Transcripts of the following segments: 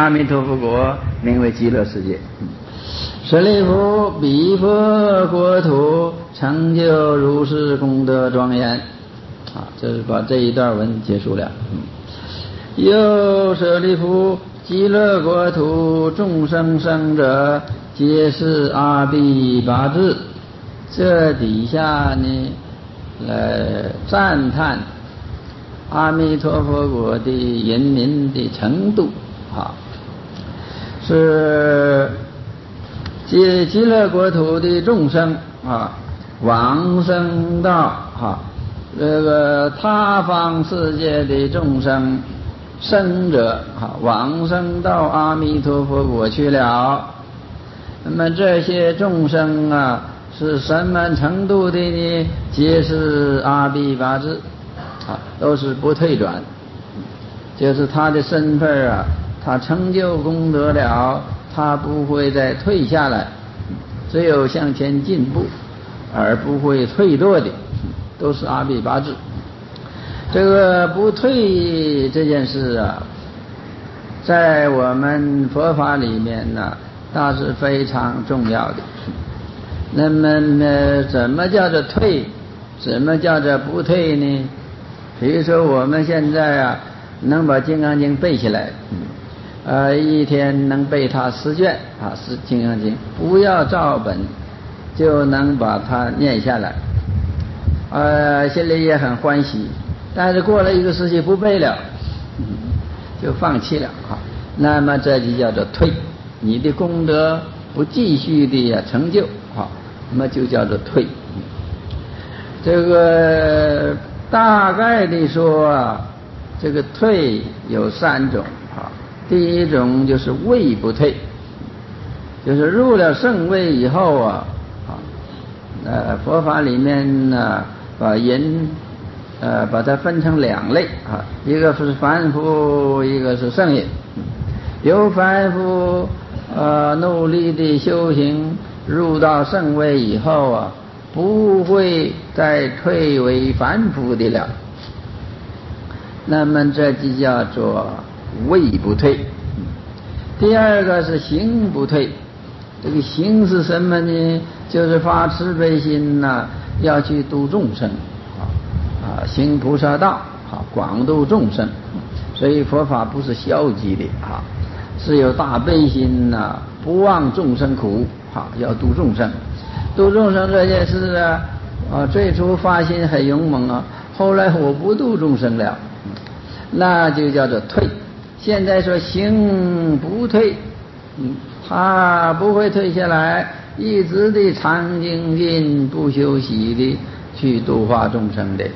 阿弥陀佛国名为极乐世界。舍利弗，彼佛国土成就如是功德庄严。就是把这一段文结束了。又舍利弗，极乐国土众生生者，皆是阿鼻八智。这底下呢，赞叹阿弥陀佛国的人民的程度是极乐国土的众生往生到这个他方世界的众生生者往生到阿弥陀佛国去了。那么这些众生是什么程度的呢？皆是阿鼻八智都是不退转，就是他的身份他成就功德了，他不会再退下来，只有向前进步，而不会退堕的，都是阿鼻八智。这个不退这件事在我们佛法里面那是非常重要的。那么怎么叫做退，怎么叫做不退呢？比如说我们现在能把《金刚经》背起来，一天能背它10卷是《金刚经》，不要照本就能把它念下来，心里也很欢喜。但是过了一个时期不背了，就放弃了那么这就叫做退，你的功德不继续的成就那么就叫做退。这个大概的说这个退有3种第一种就是位不退，就是入了圣位以后佛法里面把人把它分成2类一个是凡夫，一个是圣人。有凡夫努力的修行，入到圣位以后不会再退为凡夫的了，那么这就叫做位不退。第二个是行不退，这个行是什么呢？就是发慈悲心要去度众生行菩萨道广度众生。所以佛法不是消极的是有大悲心不忘众生苦要度众生。度众生这件事最初发心很勇猛后来我不度众生了，那就叫做退。现在说行不退，他不会退下来，一直的常精进不休息的去度化众生的，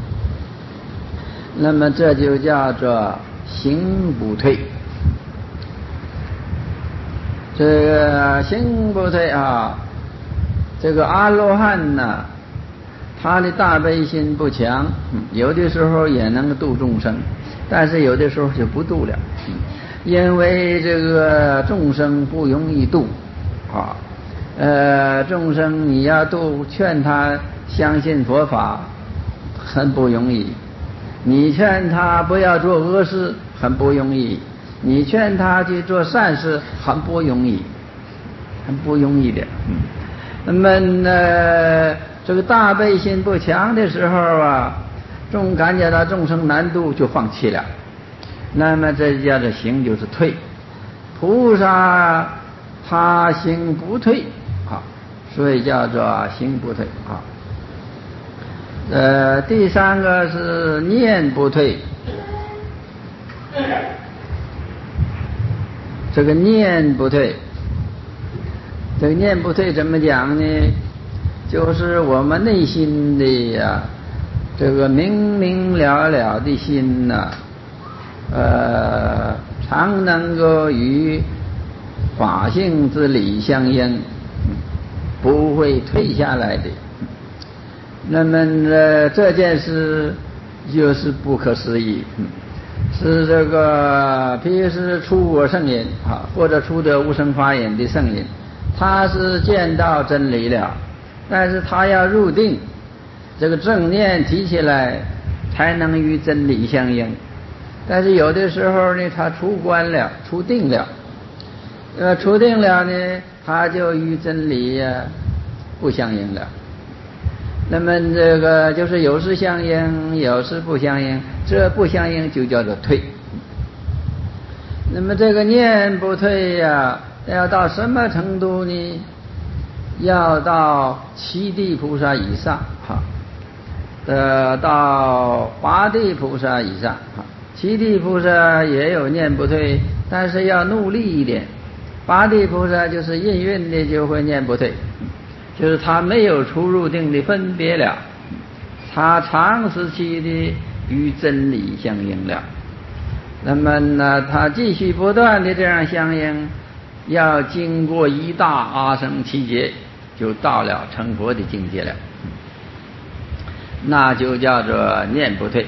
那么这就叫做行不退。这个行不退这个阿罗汉他的大悲心不强，有的时候也能度众生，但是有的时候就不度了，因为这个众生不容易度众生你要度，劝他相信佛法很不容易，你劝他不要做恶事很不容易，你劝他去做善事很不容易，很不容易的。那么这个大悲心不强的时候感觉到众生难度就放弃了，那么这叫做行就是退。菩萨他行不退所以叫做行不退第3个是念不退。这个念不退，这个念不退怎么讲呢？就是我们内心的这个明明了了的心常能够与法性之理相应，不会退下来的。那么这件事就是不可思议，是这个譬如是出果圣人或者出得无生法眼的圣人，他是见到真理了，但是他要入定，这个正念提起来才能与真理相应但是有的时候呢，他出关了，出定了，出定了呢，他就与真理不相应了。那么这个就是有时相应，有时不相应，这不相应就叫做退。那么这个念不退要到什么程度呢？要到七地菩萨以上到八地菩萨以上七地菩萨也有念不退，但是要努力一点。八地菩萨就是印运的就会念不退，就是他没有出入定的分别了，他长时期的与真理相应了。那么呢，他继续不断的这样相应，要经过一大阿僧祇劫，就到了成佛的境界了，那就叫做念不退。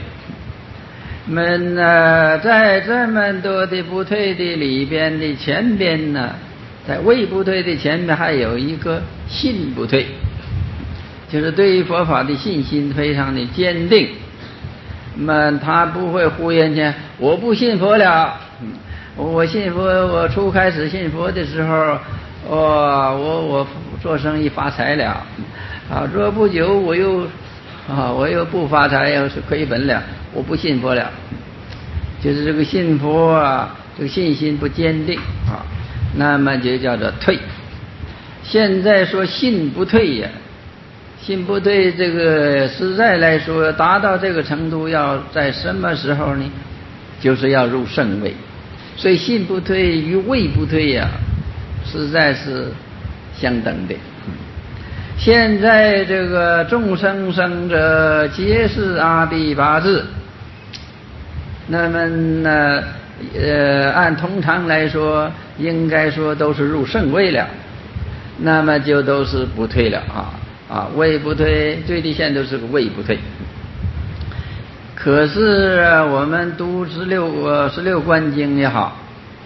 在这么多的不退的里边的前边呢，在未不退的前面还有一个信不退，就是对于佛法的信心非常的坚定。他不会忽然间我不信佛了，我信佛，我初开始信佛的时候，我做生意发财了，做不久我又不发财，又是亏本了，我不信佛了。就是这个信佛这个信心不坚定那么就叫做退。现在说信不退信不退，这个实在来说达到这个程度要在什么时候呢？就是要入圣位。所以信不退与位不退实在是相等的。现在这个众生生者皆是阿鼻八智，那么呢按通常来说应该说都是入圣位了，那么就都是不退了位不退，最低限都是个位不退。可是我们读16观经也好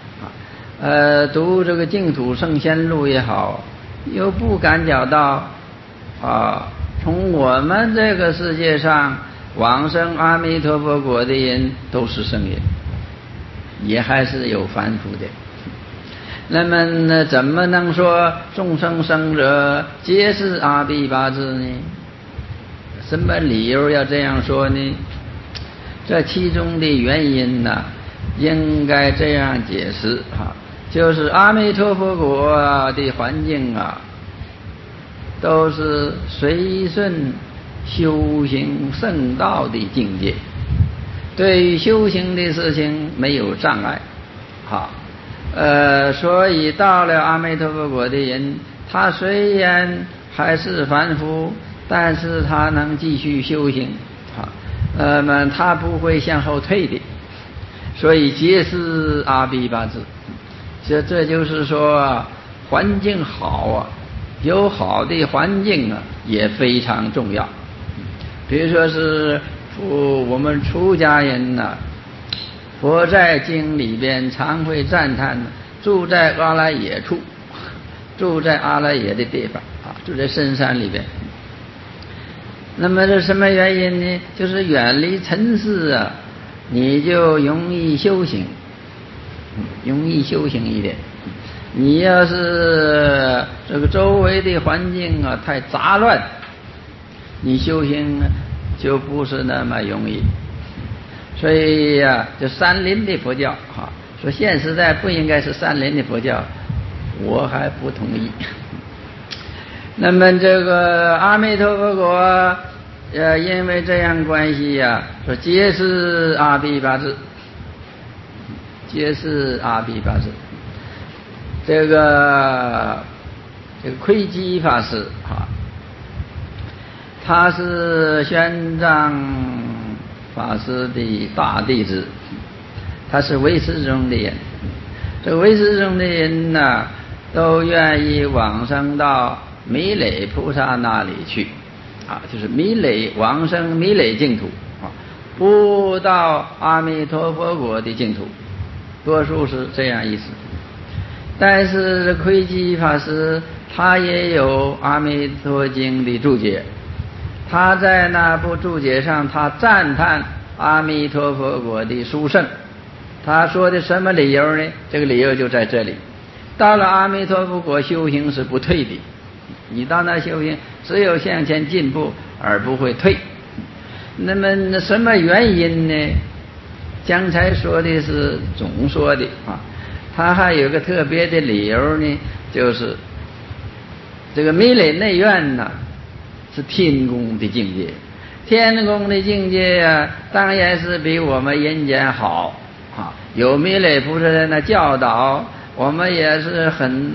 读这个净土圣贤录也好，又不感觉到从我们这个世界上往生阿弥陀佛国的人都是圣人，也还是有凡夫的。那么呢，怎么能说众生生者皆是阿鼻八智呢？什么理由要这样说呢？这其中的原因应该这样解释就是阿弥陀佛国的环境都是随顺修行圣道的境界，对于修行的事情没有障碍所以到了阿弥陀佛国的人，他虽然还是凡夫，但是他能继续修行他不会向后退的，所以皆是阿鼻八智。这就是说环境好有好的环境也非常重要。比如说是我们出家人佛在经里边常会赞叹住在阿赖耶处，住在阿赖耶的地方住在深山里边。那么这什么原因呢？就是远离尘世你就容易修行一点。你要是这个周围的环境太杂乱，你修行就不是那么容易。所以就山林的佛教说现时代不应该是山林的佛教，我还不同意。那么这个阿弥陀佛国因为这样关系说皆是阿鼻八智，皆是阿鼻八智。这个窥基法师他是玄奘法师的大弟子，他是唯识中的人。这个唯识中的人都愿意往生到弥勒菩萨那里去就是往生弥勒净土不到阿弥陀佛国的净土，多数是这样意思。但是窥基法师他也有阿弥陀经的注解，他在那部注解上他赞叹阿弥陀佛国的殊胜他说的什么理由呢？这个理由就在这里。到了阿弥陀佛国修行是不退的，你到那修行只有向前进步而不会退。那么什么原因呢？刚才说的是总说的啊，他还有个特别的理由呢，就是这个弥勒内院呢是天宫的境界，天宫的境界啊，当然是比我们人间好啊。有弥勒菩萨的那教导，我们也是很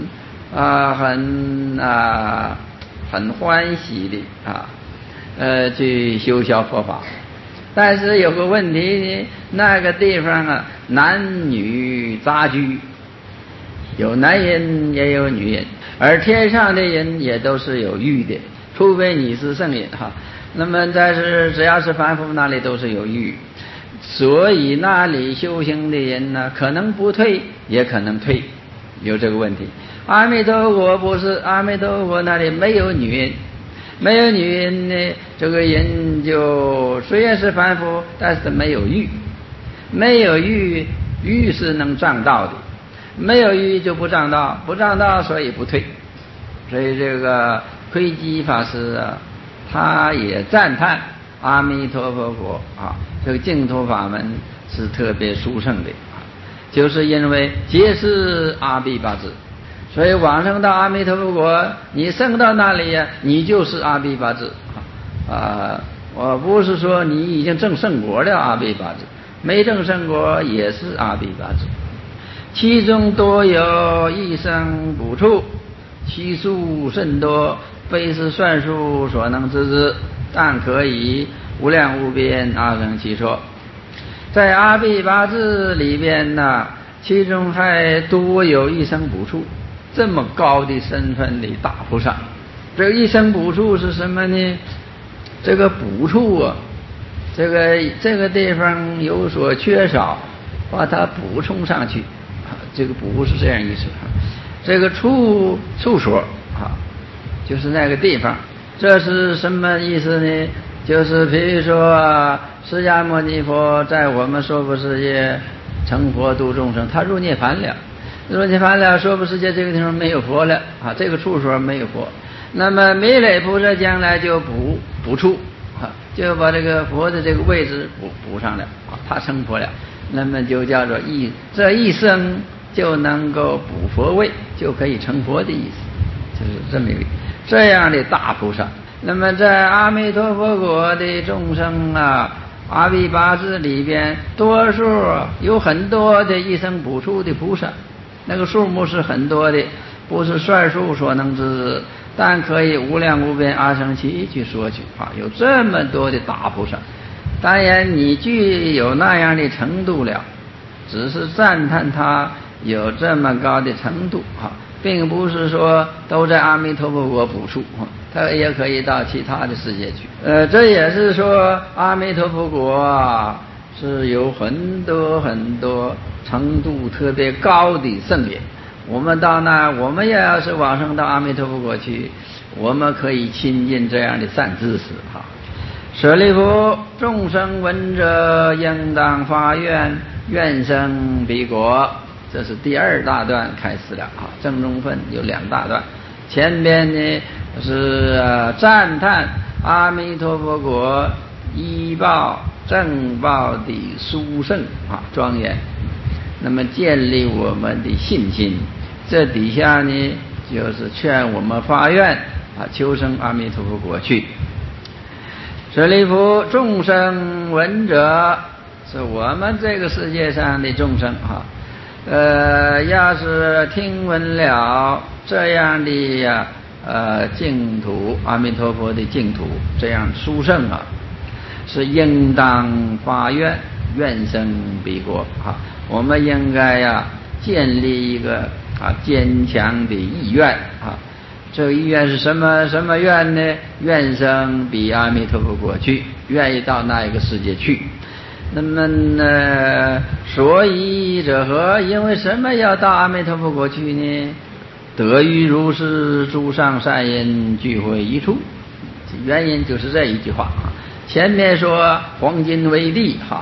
欢喜的啊，去修学佛法。但是有个问题呢，那个地方啊，男女杂居，有男人也有女人，而天上的人也都是有欲的，除非你是圣人哈。那么但是只要是凡夫，那里都是有欲，所以那里修行的人呢，可能不退，也可能退，有这个问题。阿弥陀佛不是，阿弥陀佛那里没有女人，没有女人呢，这个人就虽然是凡夫，但是没有欲，没有欲，欲是能障道的，没有欲就不障道，不障道所以不退。所以这个窥基法师啊，他也赞叹阿弥陀佛国啊，这个净土法门是特别殊胜的啊，就是因为皆是阿毗跋致。所以往生到阿弥陀佛国，你升到那里呀，你就是阿毗跋致我不是说你已经证圣果了阿毗跋致，没证圣果也是阿毗跋致。其中多有一生补处，其数甚多，非是算数所能知之，但可以无量无边阿僧祇说。在阿毗跋致里边呢，其中还多有一生补处，这么高的身份的大菩萨。这个一生补处是什么呢？这个补处啊，这个地方有所缺少，把它补充上去，这个补是这样意思。这个处所就是那个地方，这是什么意思呢？就是比如说释迦牟尼佛在我们娑婆世界成佛度众生，他入涅槃了，娑婆世界这个地方没有佛了啊，这个处所没有佛。那么弥勒菩萨将来就补处就把这个佛的这个位置补上了他成佛了，那么就叫做这一生就能够补佛位，就可以成佛的意思，就是这么一个这样的大菩萨。那么在阿弥陀佛国的众生啊，阿毗跋致里边，多数有很多的一生补处的菩萨，那个数目是很多的，不是算数所能知，但可以无量无边阿僧祇去说去有这么多的大菩萨。当然你具有那样的程度了，只是赞叹他有这么高的程度并不是说都在阿弥陀佛国补处他也可以到其他的世界去。这也是说阿弥陀佛国是有很多很多程度特别高的圣人。我们到那，我们也要是往生到阿弥陀佛国去，我们可以亲近这样的善知识舍利弗，众生闻者应当发愿，愿生彼国。这是第二大段开始了正中分有两大段，前边呢是赞叹阿弥陀佛国依报正报的殊胜庄严，那么建立我们的信心。这底下呢就是劝我们发愿求生阿弥陀佛国去。舍利弗，众生闻者是我们这个世界上的众生要是听闻了这样的净土，阿弥陀佛的净土这样殊胜是应当发愿，愿生彼国我们应该建立一个坚强的意愿这个意愿是什么愿呢？愿生彼阿弥陀佛国去，愿意到那一个世界去。那么呢，所以者何？因为什么要到阿弥陀佛国去呢？得遇如是诸上善因聚会一处，原因就是这一句话前面说黄金为地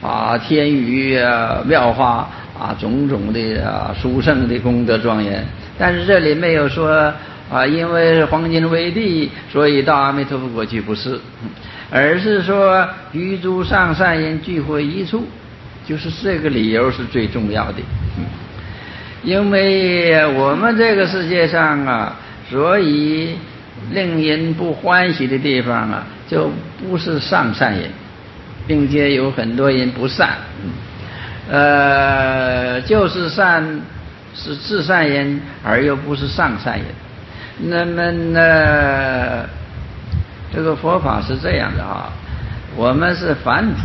天宇妙法种种的殊胜的功德庄严。但是这里没有说因为黄金为地，所以到阿弥陀佛国去，不是，而是说于诸上善因聚会一处，就是这个理由是最重要的。因为我们这个世界上所以令人不欢喜的地方就不是上善因，并且有很多人不善，就是善是至善因，而又不是上善因。那么呢，这个佛法是这样的我们是凡夫，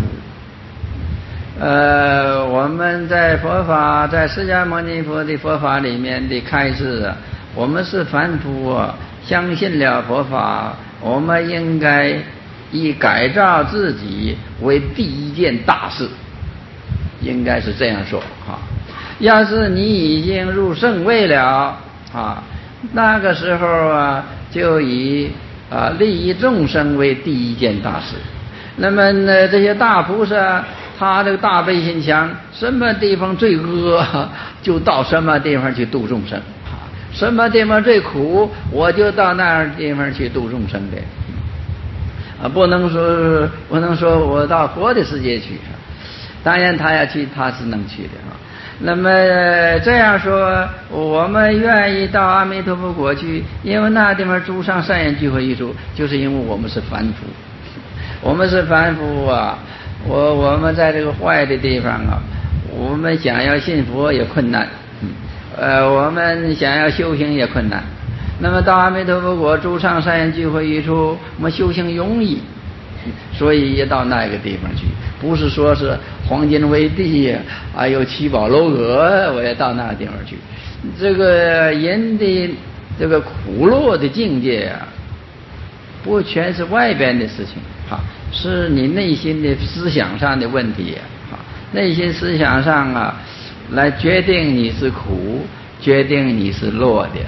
我们在佛法，在释迦牟尼佛的佛法里面的开示我们是凡夫相信了佛法，我们应该以改造自己为第一件大事，应该是这样说要是你已经入圣位了那个时候就以利益众生为第一件大事。那么呢，这些大菩萨他这个大悲心强，什么地方最恶就到什么地方去度众生什么地方最苦我就到那地方去度众生的不能说我到佛的世界去，当然他要去他是能去的那么这样说，我们愿意到阿弥陀佛国去，因为那地方诸上善因聚会一处，就是因为我们是凡夫，我们是凡夫我们在这个坏的地方我们想要信佛也困难，我们想要修行也困难。那么到阿弥陀佛国诸上善因聚会一处，我们修行容易，所以也到那个地方去，不是说是黄金为地有七宝楼阁我也到那个地方去。这个人的这个苦乐的境界不全是外边的事情是你内心的思想上的问题内心思想上来决定你是苦，决定你是乐的。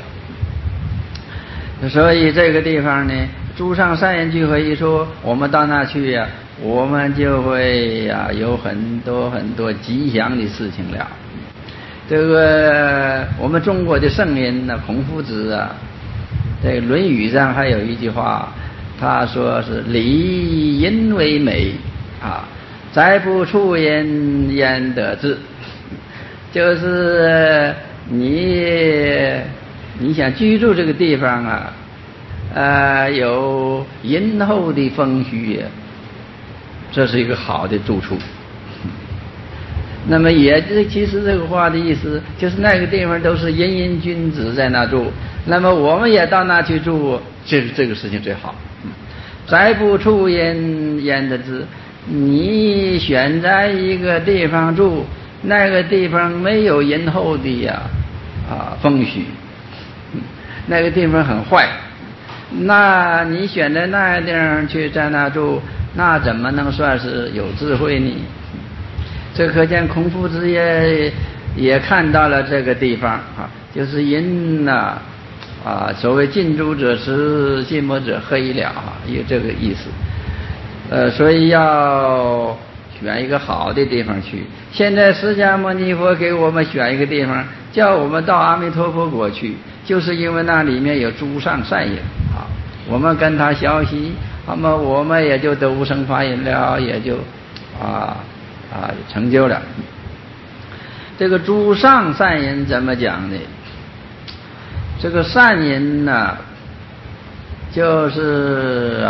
所以这个地方呢，诸上善因聚会一处，我们到那去我们就会有很多很多吉祥的事情了。这个我们中国的圣人孔夫子在《论语》上还有一句话，他说是理因为美再不处因焉得志。就是你想居住这个地方有殷厚的风虚这是一个好的住处。那么其实这个话的意思就是那个地方都是殷殷君子在那住，那么我们也到那去住，这个事情最好。再不处因焉得志，你选在一个地方住，那个地方没有殷厚的风虚，那个地方很坏，那你选在那个地方去在那住，那怎么能算是有智慧呢？这可见孔夫子也看到了这个地方就是因所谓近朱者赤，近墨者黑了有这个意思。所以要选一个好的地方去。现在释迦牟尼佛给我们选一个地方，叫我们到阿弥陀佛国去，就是因为那里面有诸上善因我们跟他消息，那么我们也就得无生法忍了，也就成就了。这个诸上善因怎么讲呢？这个善因就是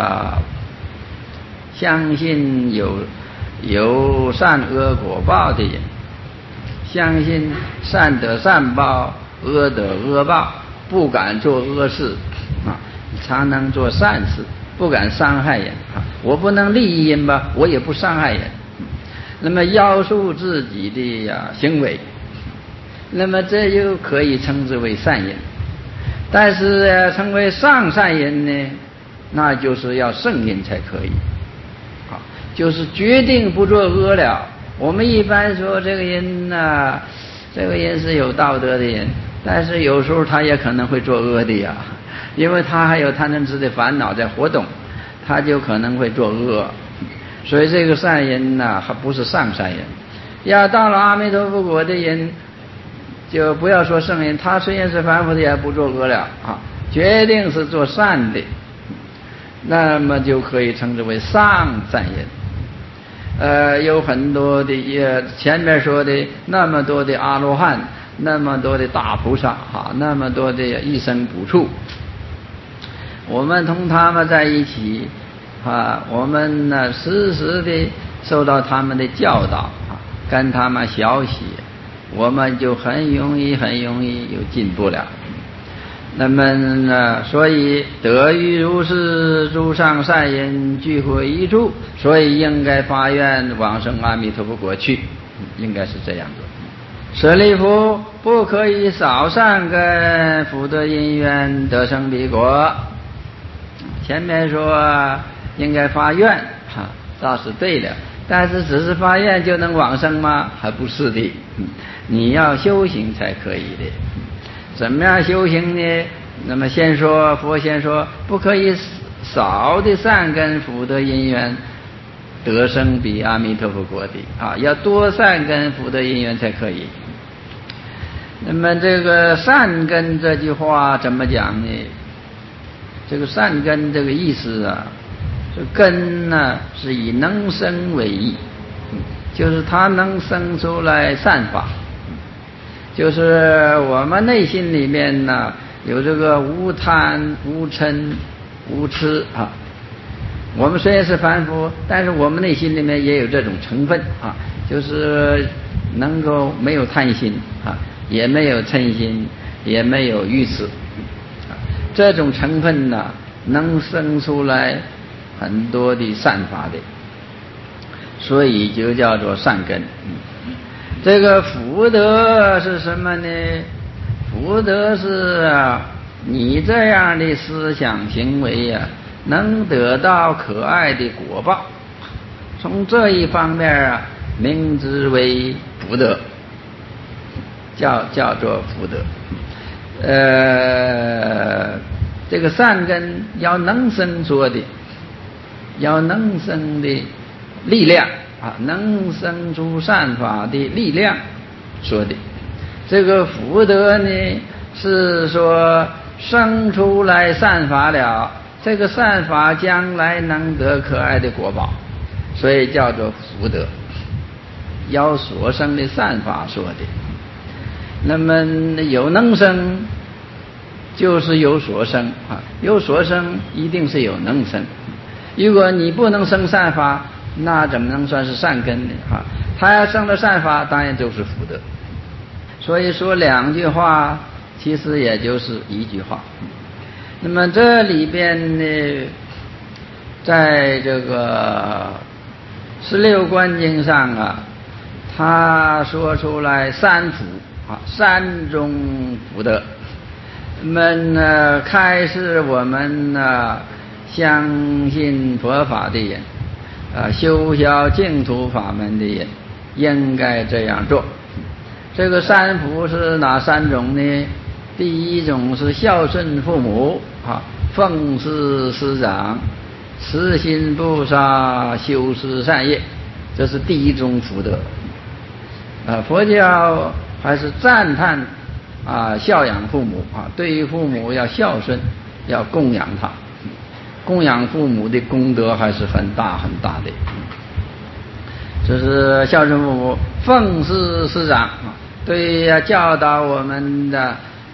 相信有善恶果报的人，相信善得善报，恶得恶报，不敢做恶事常能做善事，不敢伤害人我不能利益人吧，我也不伤害人。那么要束自己的行为，那么这就可以称之为善因。但是称为上善因呢，那就是要圣因才可以就是决定不做恶了。我们一般说这个人这个人是有道德的人，但是有时候他也可能会做恶的因为他还有贪嗔痴的烦恼在活动，他就可能会做恶。 所以这个善人呢，还不是上善人。要到了阿弥陀佛国的人，就不要说圣人，他虽然是凡夫的，也不作恶了啊，决定是做善的，那么就可以称之为上善人。有很多的前面说的那么多的阿罗汉，那么多的大菩萨哈，那么多的一生补处，我们同他们在一起啊，我们呢时时的受到他们的教导啊，跟他们学习，我们就很容易有进步了。那么呢，所以得遇如是诸上善人聚会一处，所以应该发愿往生阿弥陀佛国去，应该是这样的。舍利弗，不可以少善根福德因缘得生彼国。前面说应该发愿哈，倒是对的，但是只是发愿就能往生吗？还不是的，你要修行才可以的。怎么样修行呢？那么佛先说不可以少的善根福德因缘得生彼阿弥陀佛国的啊，要多善根福德因缘才可以。那么这个善根这句话怎么讲呢？这个善根这个意思啊，这根呢是以能生为意，就是它能生出来善法。就是我们内心里面呢有这个无贪无嗔无痴啊，我们虽然是凡夫，但是我们内心里面也有这种成分啊，就是能够没有贪心啊，也没有嗔心，也没有愚痴啊，这种成分呢能生出来很多的善法的，所以就叫做善根。这个福德是什么呢？福德是你这样的思想行为能得到可爱的果报，从这一方面名之为福德，叫做福德。这个善根要能生说的，要能生的力量啊，能生出善法的力量说的。这个福德呢，是说生出来善法了，这个善法将来能得可爱的果报，所以叫做福德，要所生的善法说的。那么有能生就是有所生啊，有所生一定是有能生。如果你不能生善法，那怎么能算是善根呢？啊，他要生了善法，当然就是福德。所以说两句话，其实也就是一句话。那么这里边呢，在这个16观经上啊，他说出来三福啊，三种福德。那么呢，开示我们呢，相信佛法的人修学净土法门的人应该这样做。这个三福是哪三种呢？第一种是孝顺父母啊，奉事师长，慈心不杀，修施善业，这是第一种福德。佛教还是赞叹孝养父母啊，对于父母要孝顺，要供养他，供养父母的功德还是很大很大的。这是孝顺父母，奉事师长，对教导我们的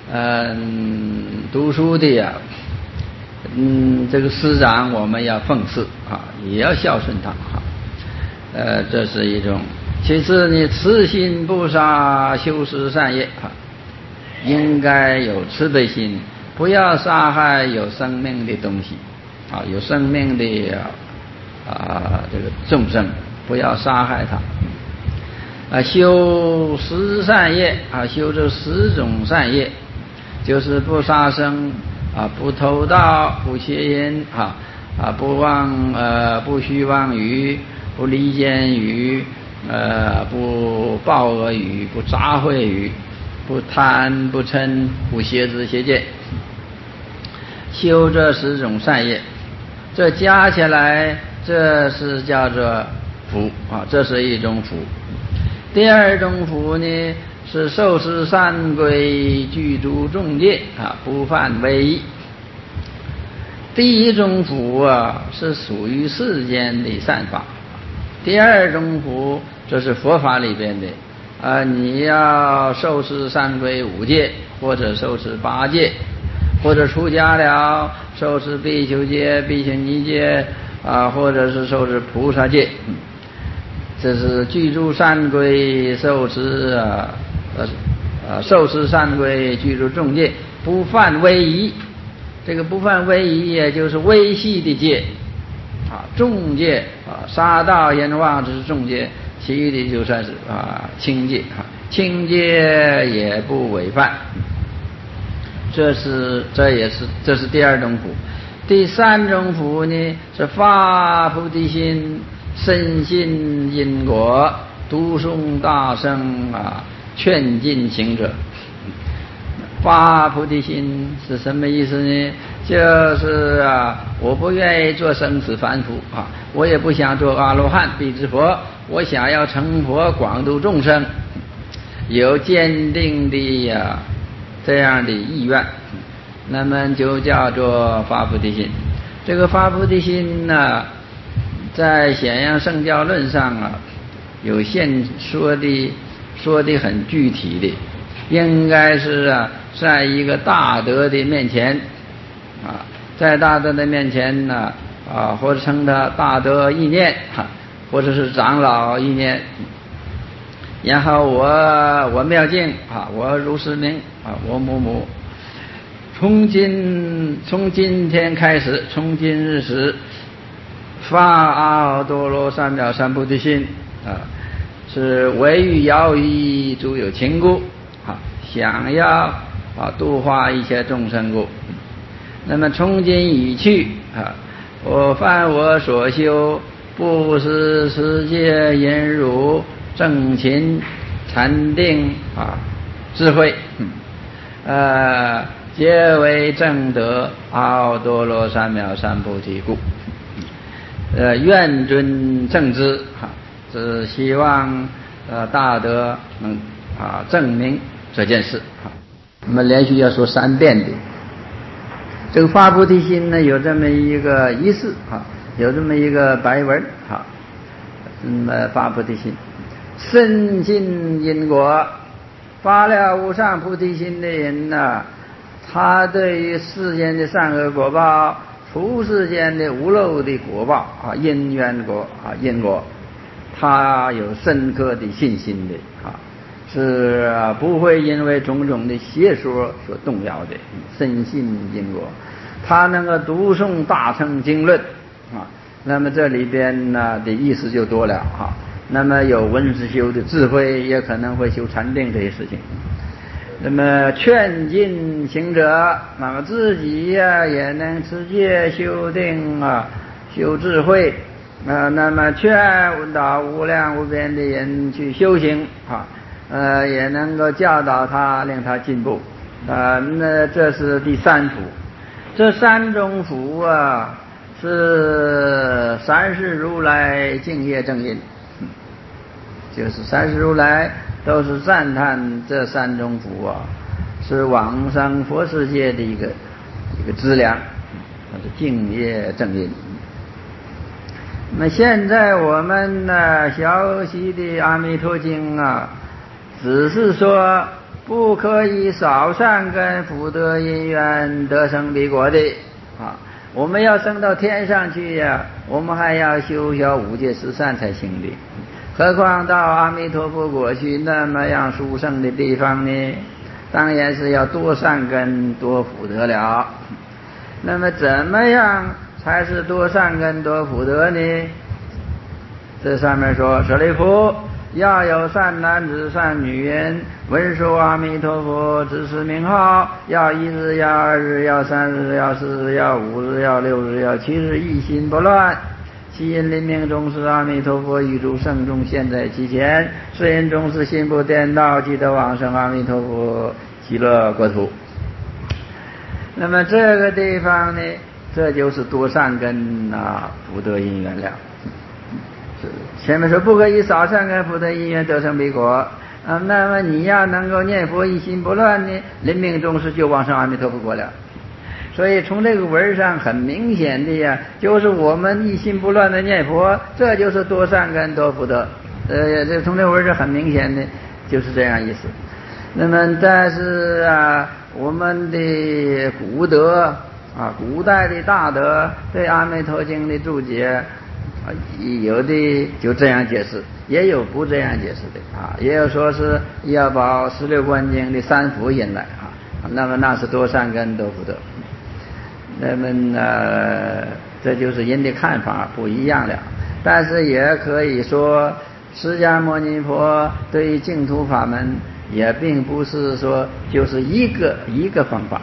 读书的这个师长我们要奉事啊，也要孝顺他啊。这是一种。其次呢，慈心不杀，修施善业啊，应该有慈悲心，不要杀害有生命的东西啊，有生命的这个众生，不要杀害他。修十善业啊，修这10种善业，就是不杀生啊，不偷盗，不邪淫不虚妄语，不离间语，不报恶语，不杂秽语，不贪不嗔，不邪知邪见，修这10种善业，这加起来这是叫做福啊，这是一种福。第二种福呢，是受持三规，具足众戒啊，不犯违仪。第一种福啊，是属于世间的善法；第二种福，这是佛法里边的啊，你要受持三规五戒，或者受持八戒，或者出家了受持比丘戒、比丘尼戒啊，或者是受持菩萨戒。这是具足三规，受持受持三规，具足众戒，不犯违仪。这个不犯违仪，也就是微细的戒啊，众戒啊，杀盗淫妄，这是众戒，其余的就算是轻戒啊，轻戒也不违犯。这是第二种福。第三种福呢，是发菩提心，深信因果，读诵大乘啊，劝进行者。发菩提心是什么意思呢？就是我不愿意做生死凡夫啊，我也不想做阿罗汉、辟支佛，我想要成佛，广度众生，有坚定的这样的意愿，那么就叫做发菩提心。这个发菩提心呢，在显扬圣教论上有说的很具体的，应该是在一个大德的面前在大德的面前呢或者称他大德意念或者是长老意念，然后我妙净我如是名我某某，从今天开始，从今日始，发阿耨多罗三藐三菩提心是唯欲要义，诸有情故想要度化一切众生故。那么从今已去我凡我所修，布施、持戒、忍辱、正勤、禅定智慧皆为正得阿耨多罗三藐三菩提故。愿尊正知只希望大德能证明这件事我们连续要说3遍的。这个发菩提心呢，有这么一个仪式有这么一个白文发菩提心，深信因果，发了无上菩提心的人他对于世间的善恶果报，出世间的无漏的果报因缘果因果，他有深刻的信心的是不会因为种种的邪说所动摇的，深信因果。他能够读诵大乘经论那么这里边的意思就多了那么有文思修的智慧，也可能会修禅定这些事情。那么劝进行者，那么自己也能持戒修定修智慧那么劝导无量无边的人去修行也能够教导他，令他进步那这是第三福。这3种福是三世如来净业正因，就是三世如来都是赞叹这3种福是往生佛世界的一个资粮，它是净业正因。那现在我们学习的阿弥陀经只是说不可以少善根福德因缘得生彼国的我们要升到天上去我们还要修5戒10善才行的，何况到阿弥陀佛国去那么样殊胜的地方呢？当然是要多善根多福德了。那么怎么样才是多善根多福德呢？这上面说，舍利弗，要有善男子善女人闻说阿弥陀佛之是名号，要1日要2日要3日要4日要5日要6日要7日，一心不乱。其因临命终时，阿弥陀佛与诸圣众现在其前，是因终时心不颠倒，即得往生阿弥陀佛极乐国土。那么这个地方呢， 这就是多善根福德因缘了。前面说不可以少善根福德因缘得生彼国那么你要能够念佛一心不乱呢，临命终时就往生阿弥陀佛国了。所以从这个文上很明显的就是我们一心不乱的念佛，这就是多善根多福德。这从这文是很明显的，就是这样意思。那么但是我们的古德古代的大德对阿弥陀经的注解有的就这样解释，也有不这样解释的也有说是要把16观经的三福引来那么那是多善根多福德。那么这就是人的看法不一样了。但是也可以说释迦牟尼佛对于净土法门也并不是说就是一个方法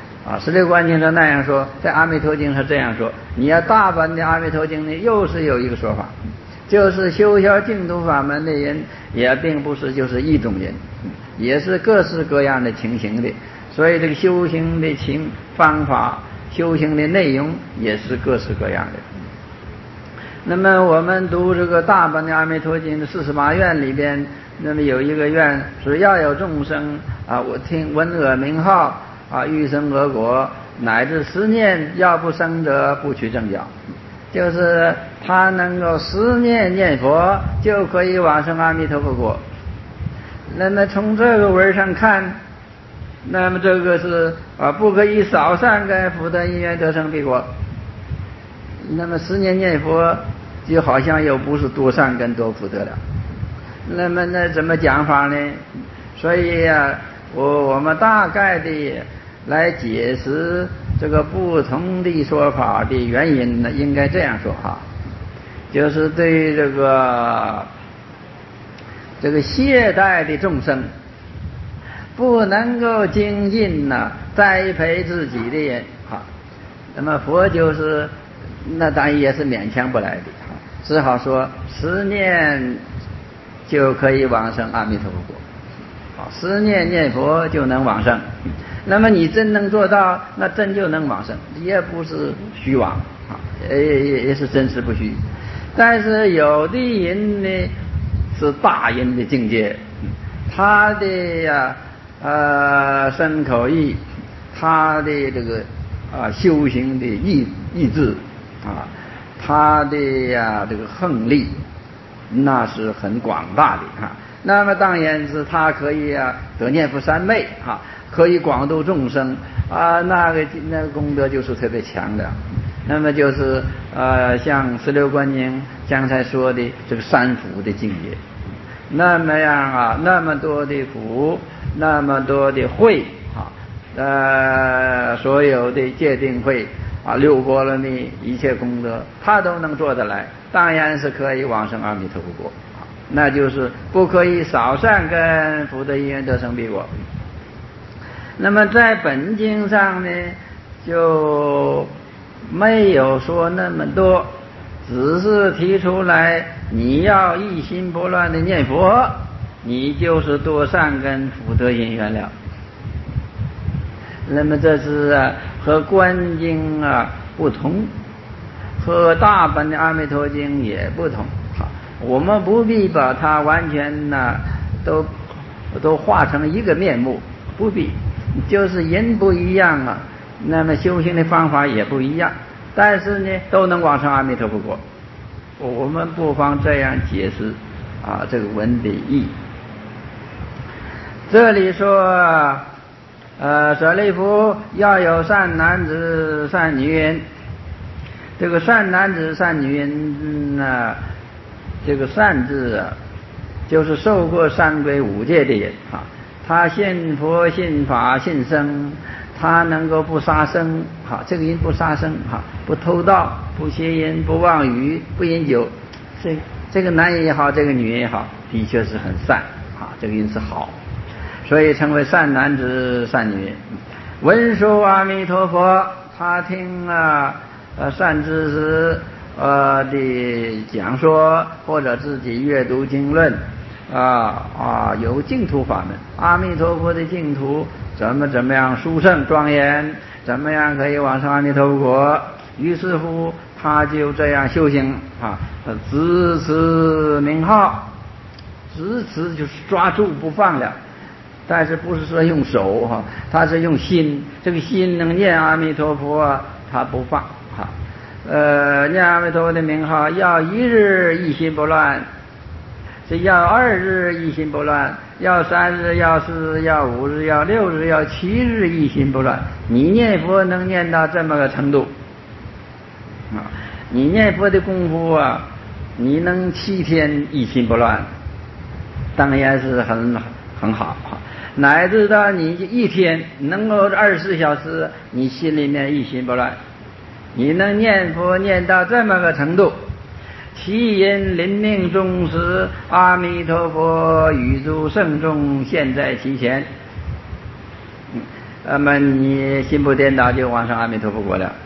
16观经上那样说，在阿弥陀经上这样说，你要大本的阿弥陀经呢又是有一个说法，就是修学净土法门的人也并不是就是一种人，也是各式各样的情形的。所以这个修行的方法修行的内容也是各式各样的。那么我们读这个大本的阿弥陀经的48愿里边，那么有一个愿是要有众生我听闻我名号欲生俄国，乃至10念要不生者不取正教，就是他能够10念念佛就可以往生阿弥陀佛国。那么从这个文上看，那么这个是不可以少善根福德因缘得生彼国。那么10念念佛就好像又不是多善根多福德了。那么那怎么讲法呢？所以我们大概的来解释这个不同的说法的原因呢，应该这样说就是对于这个懈怠的众生，不能够精进栽培自己的人那么佛就是那当然也是勉强不来的只好说10念就可以往生阿弥陀佛国10念念佛就能往生。那么你真能做到，那真就能往生，也不是虚妄也是真实不虚。但是有的人呢是大人的境界，他的身口意，他的这个修行的意志他的这个横力那是很广大的那么当然是他可以得念佛三昧可以广度众生那个功德就是特别强的。那么就是像16观经刚才说的这个三福的境界，那么样那么多的福，那么多的慧所有的戒定慧6波罗蜜一切功德他都能做得来，当然是可以往生阿弥陀佛国那就是不可以少善根福德因缘得生彼国。那么在本经上呢就没有说那么多，只是提出来你要一心不乱的念佛，你就是多善根福德因缘了。那么这是和观经不同，和大本的阿弥陀经也不同我们不必把它完全都画成一个面目，不必，就是人不一样那么修行的方法也不一样，但是呢都能往生阿弥陀佛国。我们不妨这样解释这个文的意。这里说舍利弗要有善男子善女人，这个善男子善女人这个善字就是受过三皈五戒的人他信佛信法信僧，他能够不杀生这个人不杀生不偷盗不邪淫不妄语不饮酒，这个男人也好这个女人也好的确是很善这个人是好，所以称为善男子善女人。闻说阿弥陀佛，他听善知识的讲说，或者自己阅读经论有净土法门，阿弥陀佛的净土怎么样殊胜庄严，怎么样可以往生阿弥陀佛国于是乎他就这样修行啊，执持名号，执持就是抓住不放了，但是不是说用手哈，他是用心，这个心能念阿弥陀佛，他不放哈。念阿弥陀佛的名号，要1日一心不乱，这要2日一心不乱，要3日，要4日，要5日，要6日，要7日一心不乱。你念佛能念到这么个程度啊？你念佛的功夫啊，你能7天一心不乱，当然是很好啊。乃至到你1天能够24小时，你心里面一心不乱，你能念佛念到这么个程度，其因临命终时，阿弥陀佛与诸圣众现在其前。那么你心不颠倒就往上阿弥陀佛国了。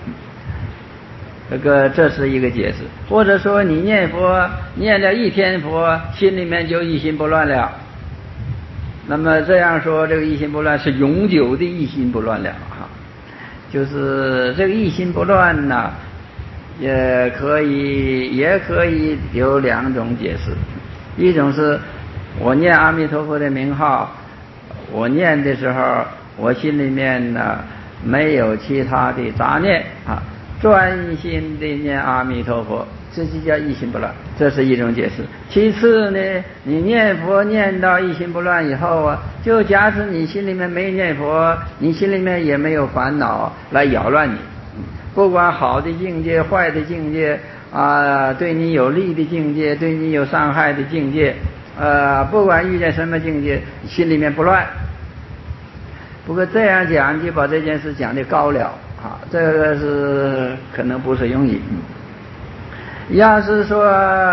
这是一个解释。或者说你念佛念了1天佛，心里面就一心不乱了。那么这样说，这个一心不乱是永久的一心不乱了哈。就是这个一心不乱呢，也可以有2种解释。一种是我念阿弥陀佛的名号，我念的时候我心里面呢没有其他的杂念啊，专心的念阿弥陀佛，这就叫一心不乱，这是一种解释。其次呢，你念佛念到一心不乱以后啊，就假使你心里面没念佛，你心里面也没有烦恼来扰乱你，不管好的境界坏的境界啊，对你有利的境界对你有伤害的境界，不管遇见什么境界，心里面不乱。不过这样讲就把这件事讲得高了啊，这个是可能不是容易。要是说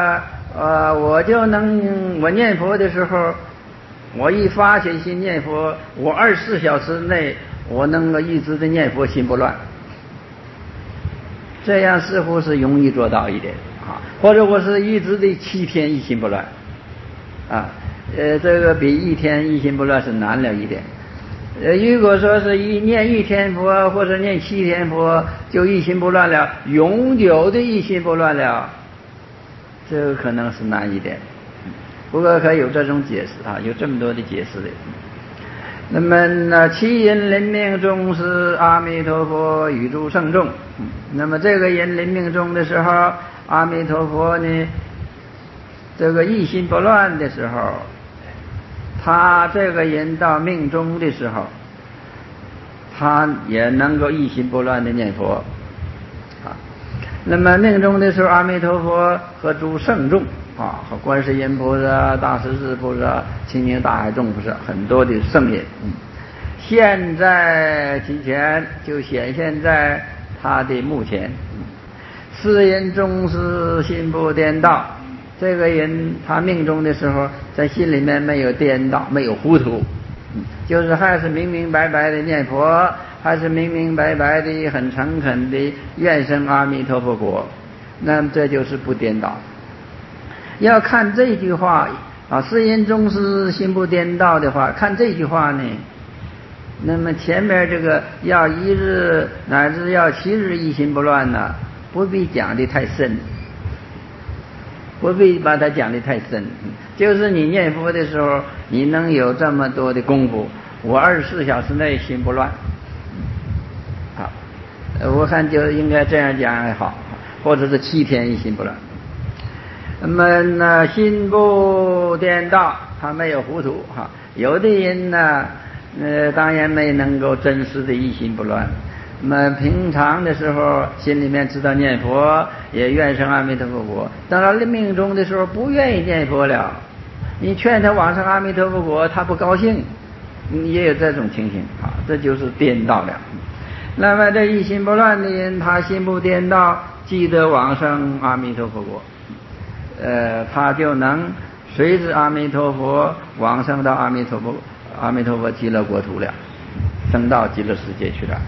我念佛的时候，我一发起心念佛，我24小时内我能够一直的念佛心不乱，这样似乎是容易做到一点啊。或者我是一直的7天一心不乱啊，这个比1天一心不乱是难了一点。如果说是念1天佛或者念7天佛就一心不乱了，永久的一心不乱了，这个可能是难一点。不过可以有这种解释啊，有这么多的解释的。那么其因临命终时，阿弥陀佛与诸圣众。那么这个人临命终的时候，阿弥陀佛呢，这个一心不乱的时候，他这个人到命终的时候，他也能够一心不乱的念佛啊。那么命终的时候，阿弥陀佛和诸圣众啊，和观世音菩萨、大势至菩萨、清净大海众菩萨，很多的圣人，现在其前，就显现在他的目前。是人终时心不颠倒，这个人他命中的时候，在心里面没有颠倒，没有糊涂，就是还是明明白白的念佛，还是明明白白的很诚恳的愿生阿弥陀佛国，那么这就是不颠倒。要看这句话啊，是人终时心不颠倒的话，看这句话呢，那么前面这个要1日乃至要7日一心不乱呢，不必讲的太深，不必把它讲的太深，就是你念佛的时候，你能有这么多的功夫，我24小时内心不乱，好，我看就应该这样讲还好，或者是7天一心不乱。那么呢，心不颠倒，他没有糊涂哈。有的人呢，当然没能够真实的一心不乱。那么平常的时候，心里面知道念佛，也愿生阿弥陀佛国。当他命中的时候，不愿意念佛了，你劝他往生阿弥陀佛国，他不高兴，也有这种情形啊，这就是颠倒了。那么这一心不乱的人，他心不颠倒，记得往生阿弥陀佛国。他就能随着阿弥陀佛往生到阿弥陀佛极乐国土了，升到极乐世界去了。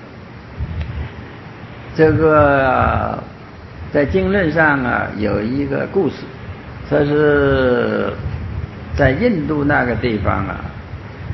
这个在经论上啊有一个故事，这是在印度那个地方啊，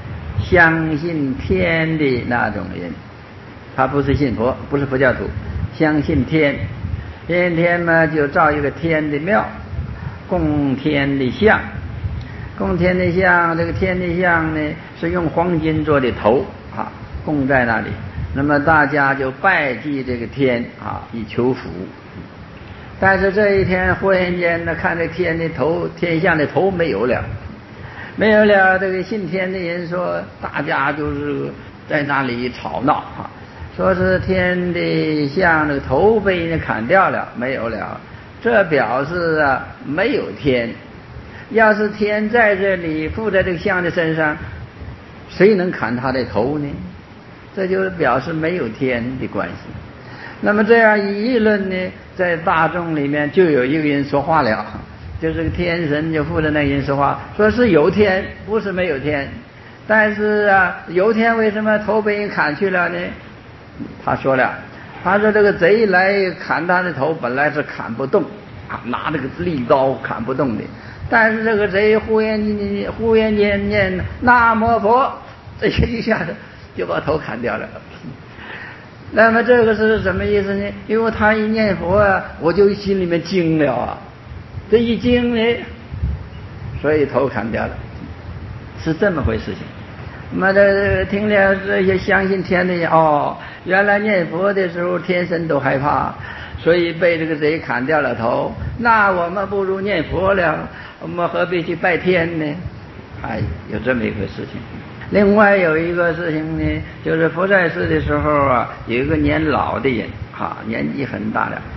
相信天的那种人，他不是信佛，不是佛教徒， 相信天，天嘛就造一个天的庙，供天的像，供天的像，这个天的像呢是用黄金做的头啊，供在那里。那么大家就拜祭这个天啊，以求福。但是这一天忽然间呢，看这天的头，天像的头没有了，没有了。这个信天的人说，大家就是在那里吵闹啊，说是天的像这个头被人砍掉了，没有了。这表示啊，没有天。要是天在这里附在这个像的身上，谁能砍他的头呢？这就是表示没有天的关系。那么这样一议论呢，在大众里面就有一个人说话了，就是个天神就附着那人说话，说是有天，不是没有天。但是啊，有天为什么头被人砍去了呢？他说了，他说这个贼来砍他的头，本来是砍不动啊，拿这个利刀砍不动的。但是这个贼忽然间念那么佛，这一下子就把头砍掉了。那么这个是什么意思呢？因为他一念佛啊，我就心里面惊了啊，这一惊呢，所以头砍掉了，是这么回事情。那么这听了这些相信天的人，哦，原来念佛的时候天神都害怕，所以被这个贼砍掉了头。那我们不如念佛了，我们何必去拜天呢？哎，有这么一回事情。另外有一个事情呢，就是佛在世的时候啊，有一个年老的人啊，年纪很大了，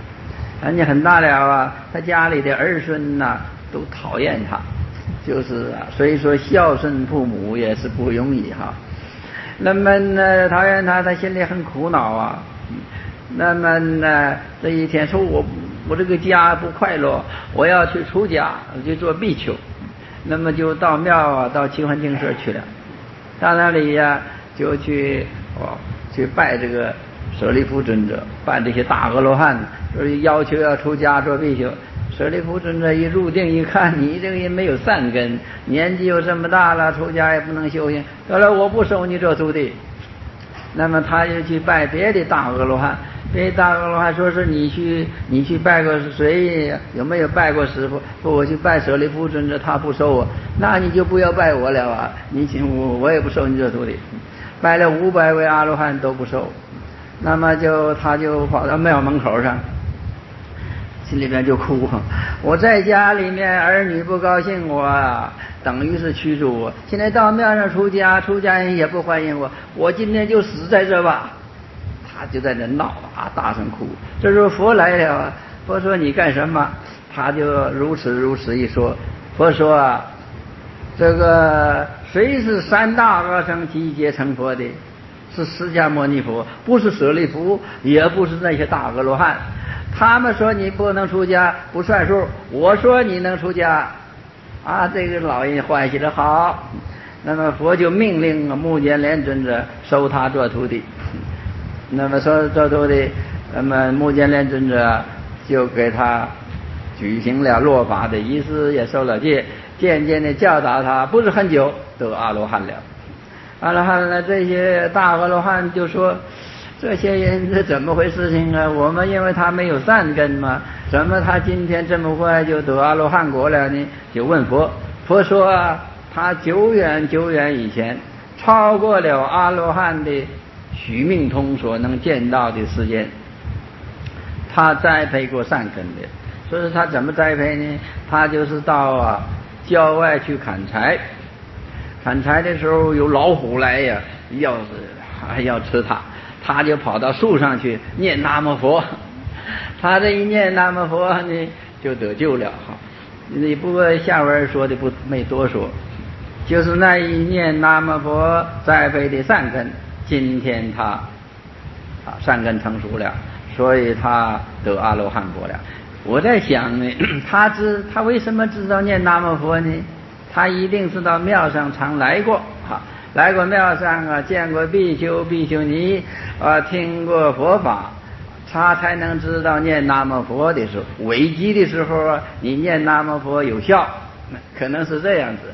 他家里的儿孙呐都讨厌他，就是啊，所以说孝顺父母也是不容易哈。那么呢，讨厌他，他心里很苦恼啊。那么呢，这一天说我这个家不快乐，我要去出家，去做比丘。那么就到庙啊，到齐桓净舍去了。到那里呀，就去拜这个舍利弗尊者，拜这些大阿罗汉，就是要求要出家做比丘。舍利弗尊者一入定一看，你这个人没有善根，年纪又这么大了，出家也不能修行，后来我不收你做徒弟。那么他就去拜别的大阿罗汉，别的大阿罗汉说是你去拜过谁？有没有拜过师傅？说我去拜舍利弗尊者，他不收我，那你就不要拜我了啊！你请我也不收你做徒弟。拜了500位阿罗汉都不收，那么他就跑到庙门口上，心里边就哭，我在家里面儿女不高兴我，等于是驱逐我，现在到庙上出家人也不欢迎我今天就死在这吧。他就在那闹啊，大声哭。这时候佛来了，佛说你干什么？他就如此一说。佛说啊，这个谁是3大阿僧祇劫成佛的？是释迦牟尼佛，不是舍利弗，也不是那些大阿罗汉。他们说你不能出家不算数，我说你能出家啊！这个老人欢喜的好。那么佛就命令目犍连尊者收他做徒弟。那么收做徒弟，那么目犍连尊者就给他举行了落法的仪式，也受了戒，渐渐的教导他，不是很久得阿罗汉了。阿罗汉呢，这些大阿罗汉就说，这些人是怎么回事情啊？我们因为他没有善根嘛，怎么他今天这么快就得阿罗汉果了呢？就问佛，佛说啊，他久远以前超过了阿罗汉的许命通所能见到的时间，他栽培过善根的。所以他怎么栽培呢？他就是到郊外去砍柴的时候有老虎来呀，要吃他，他就跑到树上去念南无佛。他这一念南无佛呢，就得救了哈。你不过下文说的没多说，就是那一念南无佛栽培的善根，今天他善根成熟了，所以他得阿罗汉果了。我在想呢，他为什么知道念南无佛呢？他一定是到庙上常来过来过庙上见过比丘比丘尼听过佛法，他才能知道念南无佛的时候，危机的时候你念南无佛有效，可能是这样子。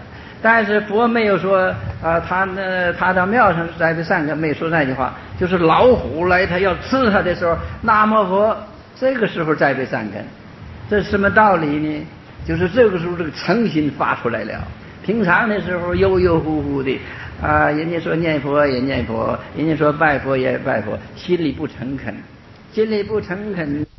但是佛没有说他到庙上栽培善根，没说那句话，就是老虎来他要吃他的时候，那么佛这个时候栽培善根，这是什么道理呢？就是这个时候这个诚心发出来了。平常的时候悠悠乎乎的人家说念佛也念佛，人家说拜佛也拜佛，心里不诚恳，心里不诚恳。